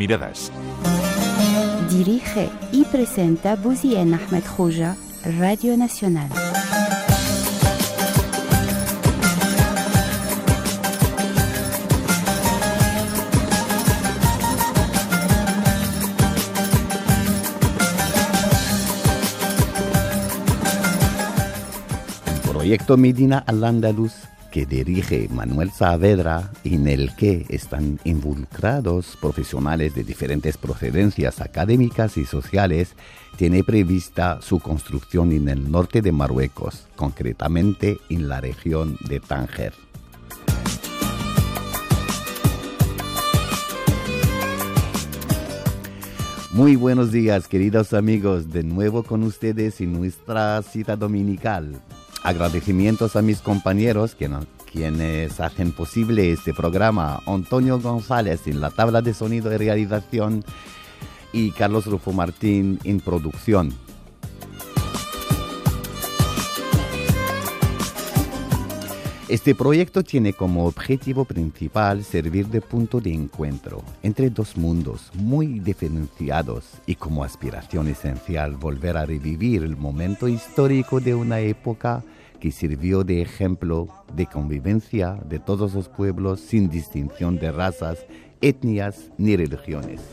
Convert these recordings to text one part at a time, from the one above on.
miradas. Dirige y presenta Bouzien Ahmed Khouja, Radio Nacional. Proyecto Medina al-Andalus, que dirige Manuel Saavedra y en el que están involucrados profesionales de diferentes procedencias académicas y sociales, tiene prevista su construcción en el norte de Marruecos, concretamente en la región de Tánger. Muy buenos días, queridos amigos, de nuevo con ustedes en nuestra cita dominical. Agradecimientos a mis compañeros quienes hacen posible este programa. Antonio González en la tabla de sonido y realización y Carlos Rufo Martín en producción. Este proyecto tiene como objetivo principal servir de punto de encuentro entre dos mundos muy diferenciados y como aspiración esencial volver a revivir el momento histórico de una época que sirvió de ejemplo de convivencia de todos los pueblos sin distinción de razas, etnias ni religiones.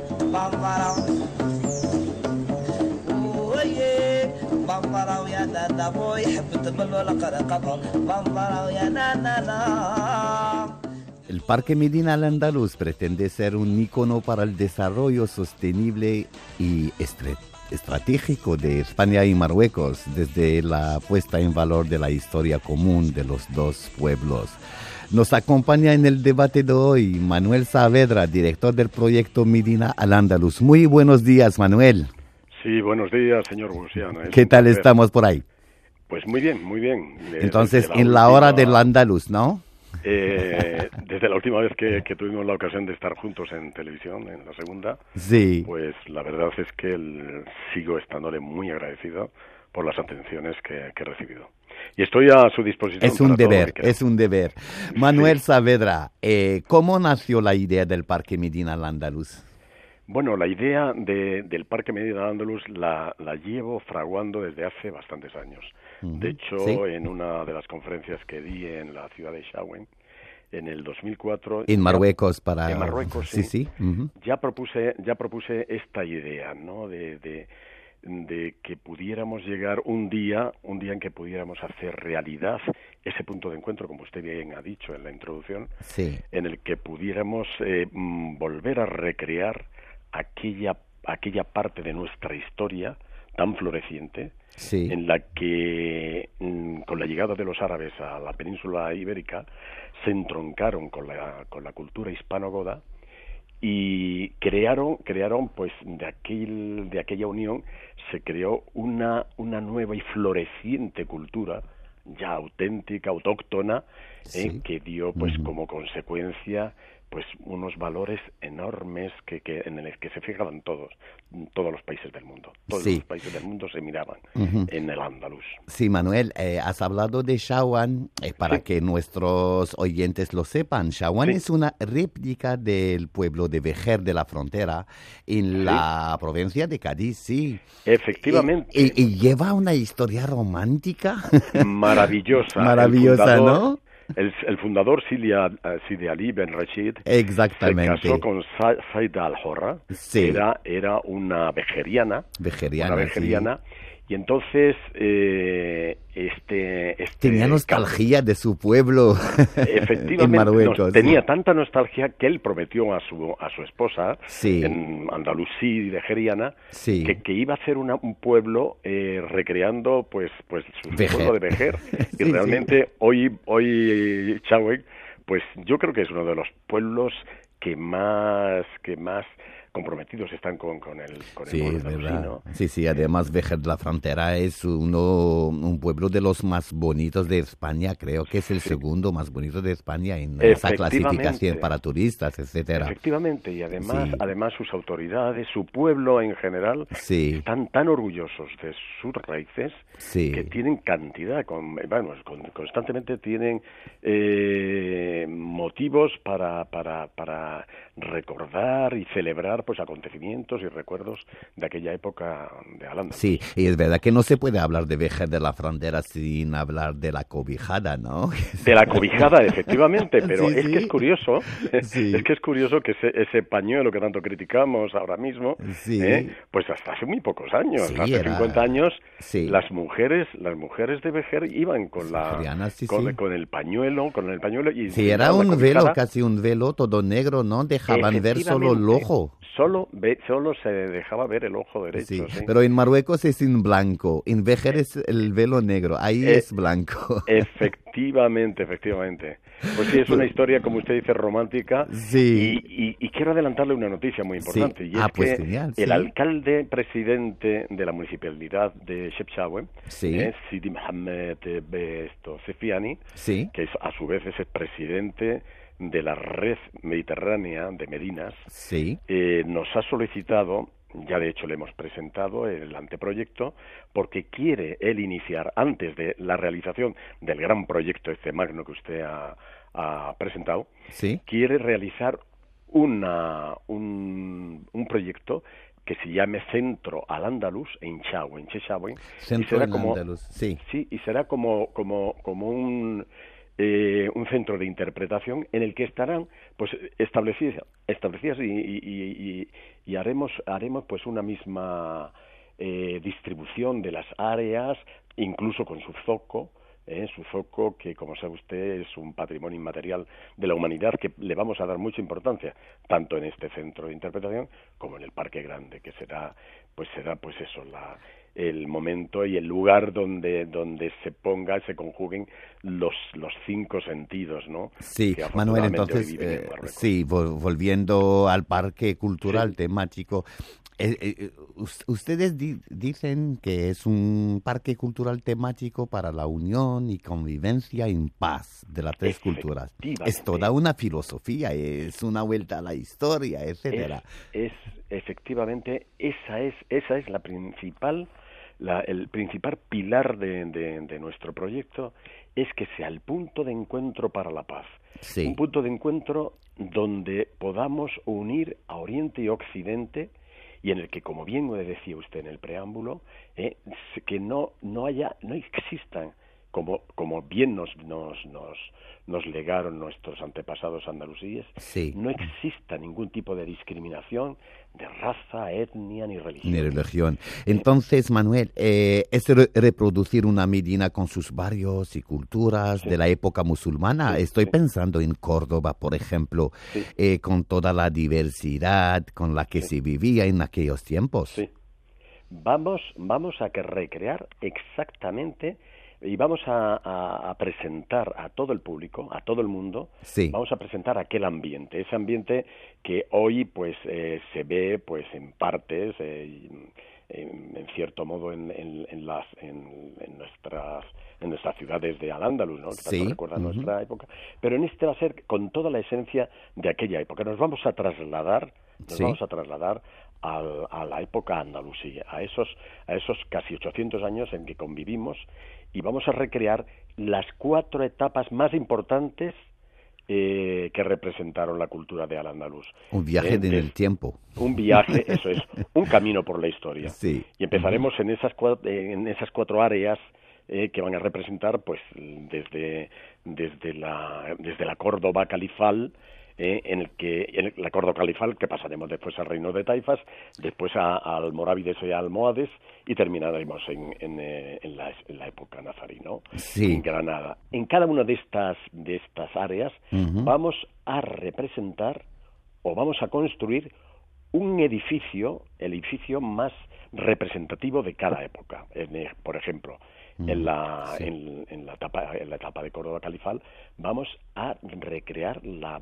El Parque Medina al-Andalus pretende ser un ícono para el desarrollo sostenible y estratégico de España y Marruecos, desde la puesta en valor de la historia común de los dos pueblos. Nos acompaña en el debate de hoy Manuel Saavedra, director del proyecto Medina al-Andalus. Muy buenos días, Manuel. Sí, buenos días, señor Busiano. ¿Qué tal estamos por ahí? Pues muy bien, muy bien. Entonces, en la hora del Andalus, ¿no? Desde la última vez que tuvimos la ocasión de estar juntos en televisión, en la segunda, sí. Pues la verdad es que sigo estándole muy agradecido por las atenciones que he recibido. Y estoy a su disposición. Es un deber. Manuel Saavedra, ¿cómo nació la idea del Parque Medina al-Andalus? Bueno, la idea del Parque Medina al-Andalus la llevo fraguando desde hace bastantes años. De hecho, ¿sí? En una de las conferencias que di en la ciudad de Chaouen, en el 2004... En Marruecos, En Marruecos, sí. Sí. Ya propuse esta idea, ¿no? De que pudiéramos llegar un día en que pudiéramos hacer realidad ese punto de encuentro, como usted bien ha dicho en la introducción, sí. En el que pudiéramos volver a recrear aquella parte de nuestra historia tan floreciente, sí. En la que con la llegada de los árabes a la península ibérica se entroncaron con la cultura hispano-goda y crearon pues de aquella unión se creó una nueva y floreciente cultura ya auténtica, autóctona, sí. Que dio pues como consecuencia pues unos valores enormes en el que se fijaban todos los países del mundo. Todos sí. los países del mundo se miraban en el Andalus. Sí, Manuel, has hablado de Chaouen, para sí. que nuestros oyentes lo sepan. Chaouen sí. es una réplica del pueblo de Vejer de la Frontera en sí. la provincia de Cádiz, sí. Efectivamente. Y lleva una historia romántica. Maravillosa. Maravillosa, ¿no? El fundador Sidi Ali Ben Rashid exactamente. se casó con Saida Al-Horra, sí. era una vejeriana, sí. Y entonces tenía nostalgia de su pueblo. Efectivamente, en Marruecos. Tenía tanta nostalgia que él prometió a su esposa, sí. en andalusí vejeriana, sí. que iba a hacer un pueblo recreando pues su pueblo de Vejer. sí, Y realmente hoy Chaouen, pues yo creo que es uno de los pueblos que más comprometidos están con el sí, pueblo es verdad. andalusí, ¿no? Sí, además Vejer de la Frontera es un pueblo de los más bonitos de España, creo que es el sí. segundo más bonito de España en esa clasificación para turistas, etcétera. Efectivamente, y además, sí. además sus autoridades, su pueblo en general, sí. están tan orgullosos de sus raíces sí. que tienen cantidad, constantemente tienen motivos motivos para recordar y celebrar pues acontecimientos y recuerdos de aquella época de Al-Ándalus. Sí, y es verdad que no se puede hablar de Vejer de la Frontera sin hablar de la cobijada, ¿no? De la cobijada, efectivamente, pero sí, es que es curioso, sí. es que es curioso que ese pañuelo que tanto criticamos ahora mismo, sí. Pues hasta hace muy pocos años, Sí, hace 50 años, sí. las mujeres de Vejer iban con con el pañuelo, y sí, era un velo, casi un velo todo negro, ¿no? Dejaban ver solo el ojo. Solo se dejaba ver el ojo derecho. Sí, sí. Pero en Marruecos es en blanco, en Vejer es el velo negro, ahí es blanco. Efectivamente. Pues sí, es una historia, como usted dice, romántica. Sí. Y quiero adelantarle una noticia muy importante. Sí. Y es pues que genial, el alcalde presidente de la municipalidad de Chefchaouen, Sidi Mohamed Sefiani, que a su vez es el presidente de la red mediterránea de Medinas, nos ha solicitado, ya de hecho le hemos presentado el anteproyecto, porque quiere él iniciar, antes de la realización del gran proyecto magno que usted ha presentado, quiere realizar un proyecto que se llame Centro Al-Ándalus en Chefchaouen. Centro Al-Ándalus, y será como un centro de interpretación en el que estarán pues establecidas y haremos pues una misma distribución de las áreas, incluso con su zoco que, como sabe usted, es un patrimonio inmaterial de la humanidad que le vamos a dar mucha importancia, tanto en este centro de interpretación como en el Parque Grande, que será eso, el momento y el lugar donde se conjuguen los 5 sentidos, ¿no? Sí, Manuel, entonces, volviendo al parque cultural temático, ustedes dicen que es un parque cultural temático para la unión y convivencia en paz de las 3 culturas. Es toda una filosofía, es una vuelta a la historia, etcétera. Efectivamente, esa es la principal... el principal pilar de nuestro proyecto es que sea el punto de encuentro para la paz. Un punto de encuentro donde podamos unir a Oriente y Occidente, y en el que, como bien me decía usted en el preámbulo, que no existan, como bien nos legaron nuestros antepasados andalusíes, no exista ningún tipo de discriminación de raza, etnia ni religión. Entonces, Manuel, es reproducir una Medina con sus barrios y culturas de la época musulmana. Estoy pensando en Córdoba, por ejemplo, con toda la diversidad con la que se vivía en aquellos tiempos. Sí. Vamos a recrear exactamente. Y vamos a presentar a todo el público, a todo el mundo, vamos a presentar aquel ambiente, ese ambiente que hoy pues se ve pues en partes, en cierto modo en nuestras ciudades de Al-Ándalus, ¿no? Que tanto recuerdan nuestra época, pero en este va a ser con toda la esencia de aquella época. Nos vamos a trasladar a la época andalusí, a esos casi 800 años en que convivimos, y vamos a recrear las 4 etapas más importantes que representaron la cultura de Al-Ándalus. Un viaje en el tiempo. Un viaje, eso es, un camino por la historia. Y empezaremos en esas 4 áreas que van a representar pues desde la Córdoba califal, en la Córdoba califal, que pasaremos después al reino de Taifas, después al Almorávides y Almohades, y terminaremos en la época nazarí, ¿no? En Granada. En cada una de estas áreas vamos a representar o vamos a construir un edificio, el edificio más representativo de cada época. Por ejemplo, en la etapa de Córdoba califal vamos a recrear la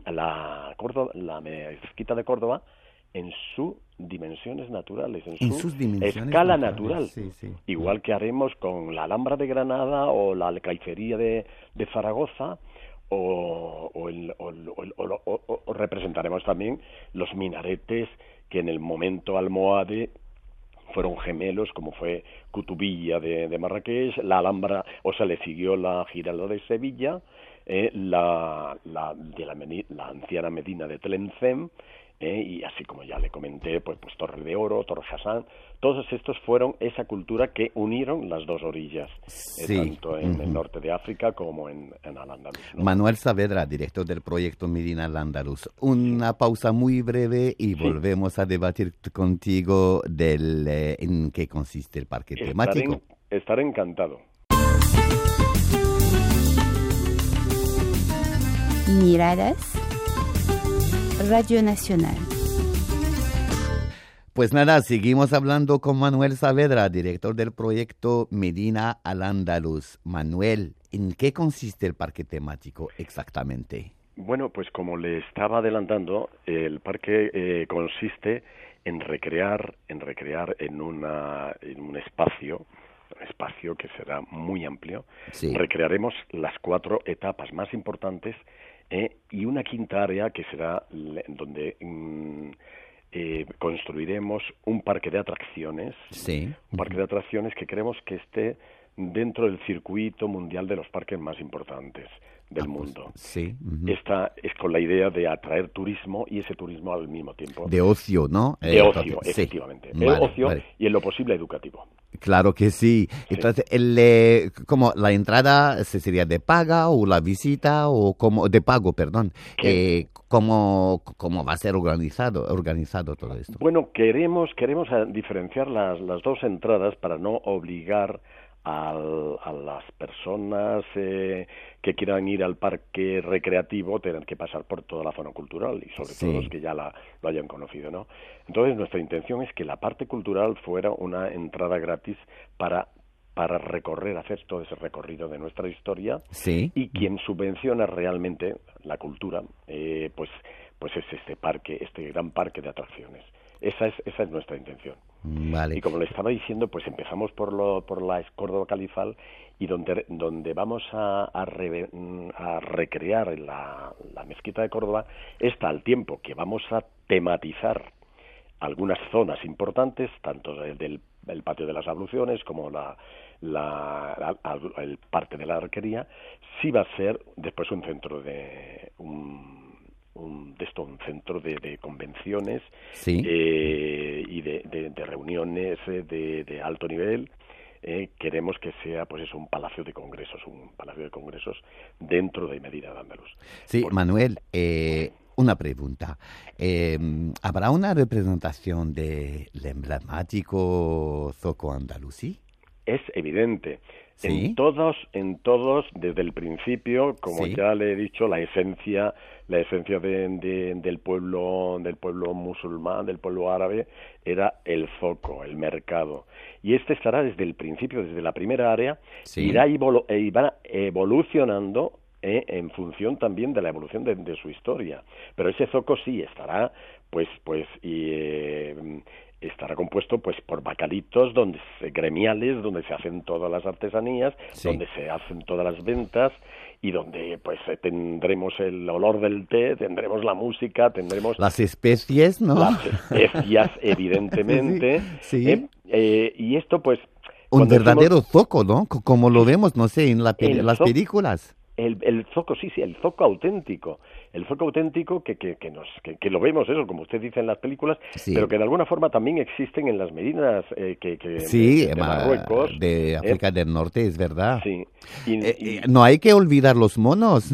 mezquita de Córdoba en sus dimensiones naturales, en su escala natural, igual que haremos con la Alhambra de Granada o la Alcaicería de Zaragoza, o representaremos también los minaretes que en el momento almohade fueron gemelos, como fue Cutubilla de Marrakech, la Alhambra, le siguió la Giralda de Sevilla, la anciana Medina de Tlemcen, y así como ya le comenté, pues Torre de Oro, Torre Hassan, todos estos fueron esa cultura que unieron las dos orillas, tanto en el norte de África como en Al-Ándalus, ¿no? Manuel Saavedra, director del proyecto Medina Al-Ándalus. Una pausa muy breve y volvemos a debatir contigo en qué consiste el parque temático. Estaré encantado. Miradas, Radio Nacional. Pues nada, seguimos hablando con Manuel Saavedra, director del proyecto Medina Al-Ándalus. Manuel, ¿en qué consiste el parque temático exactamente? Bueno, pues como le estaba adelantando, el parque consiste en recrear en un espacio que será muy amplio. Sí. Recrearemos las 4 etapas más importantes y una quinta área que será donde construiremos un parque de atracciones, un parque de atracciones que queremos que esté dentro del circuito mundial de los parques más importantes del mundo. Sí. Esta es con la idea de atraer turismo y ese turismo al mismo tiempo. De ocio, ¿no? De ocio, efectivamente. De ocio y en lo posible educativo. Claro que sí. Entonces, como la entrada sería de paga o la visita o como de pago, perdón. ¿Cómo va a ser organizado todo esto? Bueno, queremos diferenciar las dos entradas para no obligar a las personas que quieran ir al parque recreativo tener que pasar por toda la zona cultural y sobre todo los que ya lo hayan conocido, ¿no? Entonces nuestra intención es que la parte cultural fuera una entrada gratis para recorrer, hacer todo ese recorrido de nuestra historia, y quien subvenciona realmente la cultura pues es este gran parque de atracciones. Esa es nuestra intención. Vale. Y como le estaba diciendo, pues empezamos por la Córdoba Califal, y donde vamos a recrear la mezquita de Córdoba está al tiempo que vamos a tematizar algunas zonas importantes, tanto del patio de las abluciones como el parque de la arquería. Sí va a ser después un centro un centro de convenciones y de reuniones de alto nivel. Queremos que sea un palacio de congresos dentro de Medina Al-Ándalus. Sí, Manuel, una pregunta. ¿Habrá una representación del emblemático zoco andalusí? Es evidente. ¿Sí? En todos, desde el principio, como ya le he dicho, la esencia del pueblo musulmán, del pueblo árabe, era el zoco, el mercado. Y estará desde el principio, desde la primera área, irá evolucionando en función también de la evolución de su historia. Pero ese zoco sí estará, estará compuesto por bacalitos gremiales, donde se hacen todas las artesanías, donde se hacen todas las ventas, y donde tendremos el olor del té, tendremos la música, tendremos las especies, ¿no? Las especias, evidentemente. Y esto un verdadero zoco, ¿no? Como lo vemos, no sé, en las películas. El zoco, el zoco auténtico. El zoco auténtico que lo vemos, eso, como usted dice en las películas, pero que de alguna forma también existen en las medidas de Marruecos. De África del Norte, es verdad. Sí. No hay que olvidar los monos.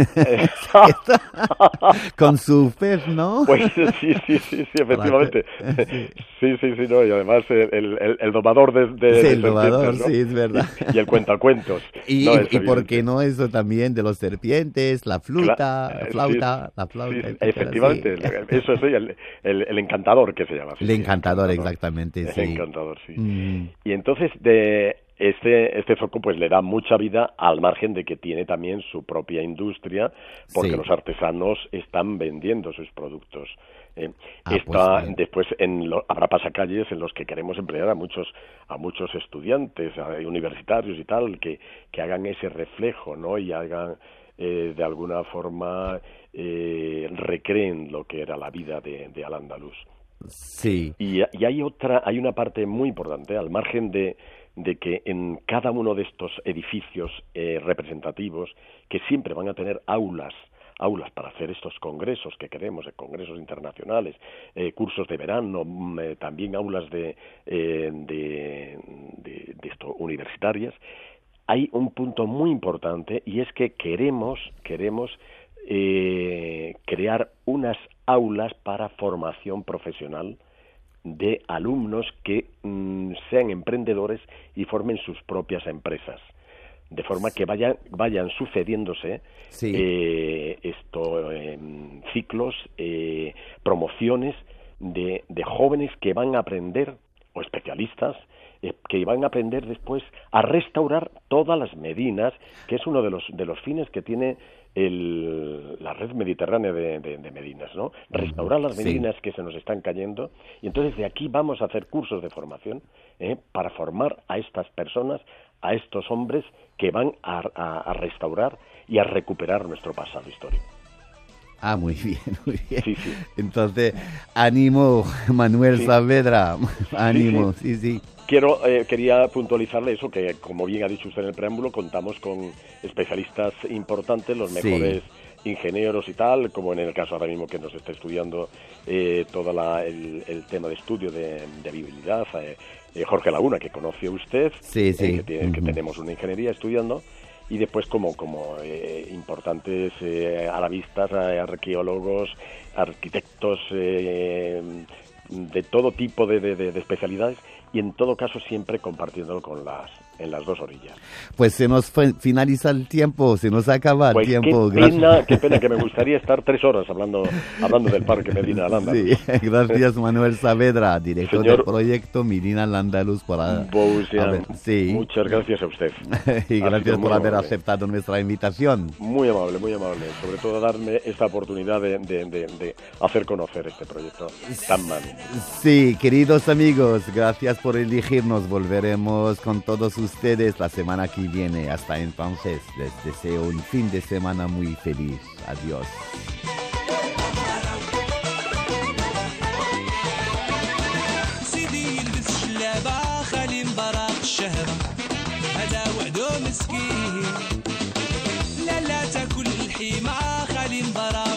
Con su pez, ¿no? Pues sí, efectivamente. Sí, no, y además el domador el domador, ¿no? Sí, es verdad. Y el cuentacuentos. Y por qué no eso también de los serpientes, la flauta, la flauta. Sí, efectivamente, eso es el encantador que se llama. El encantador, exactamente, sí. El encantador, sí. Y entonces este zoco le da mucha vida, al margen de que tiene también su propia industria, porque los artesanos están vendiendo sus productos. Después habrá pasacalles en los que queremos emplear a muchos estudiantes, universitarios y tal, que hagan ese reflejo, ¿no? Y hagan de alguna forma recreen lo que era la vida de Al-Ándalus. Sí. Y hay una parte muy importante, al margen de de que en cada uno de estos edificios representativos, que siempre van a tener aulas para hacer estos congresos que queremos, congresos internacionales, cursos de verano, también aulas de esto, universitarias, hay un punto muy importante, y es que queremos crear unas aulas para formación profesional de alumnos que sean emprendedores y formen sus propias empresas, de forma que vayan sucediéndose ciclos, promociones de jóvenes que van a aprender, o especialistas que van a aprender después a restaurar todas las medinas, que es uno de los fines que tiene la red mediterránea de medinas, ¿no? Restaurar las medinas que se nos están cayendo, y entonces de aquí vamos a hacer cursos de formación para formar a estas personas, a estos hombres que van a restaurar y a recuperar nuestro pasado histórico. Ah, muy bien, muy bien. Sí. Entonces, ánimo, Manuel Saavedra, ánimo, sí. Quería puntualizarle eso, que como bien ha dicho usted en el preámbulo, contamos con especialistas importantes, los mejores ingenieros y tal, como en el caso ahora mismo que nos está estudiando todo el tema de estudio de viabilidad, Jorge Laguna, que conoce usted, que tenemos una ingeniería estudiando, y después como importantes arabistas, arqueólogos, arquitectos, de todo tipo de especialidades, y en todo caso siempre compartiéndolo en las dos orillas. Pues se nos finaliza el tiempo, se nos acaba el tiempo. Qué pena, que me gustaría estar 3 horas hablando del Parque Medina al-Andalus. Sí, gracias Manuel Saavedra, director del proyecto Medina al-Andalus. Muchas gracias a usted. Y gracias por haber aceptado nuestra invitación. Muy amable, sobre todo darme esta oportunidad de hacer conocer este proyecto tan magnífico. Sí, queridos amigos, gracias por elegirnos. Volveremos con todos ustedes la semana que viene. Hasta entonces, les deseo un fin de semana muy feliz. Adiós. لا تاكل الحي مع خالي مبارك.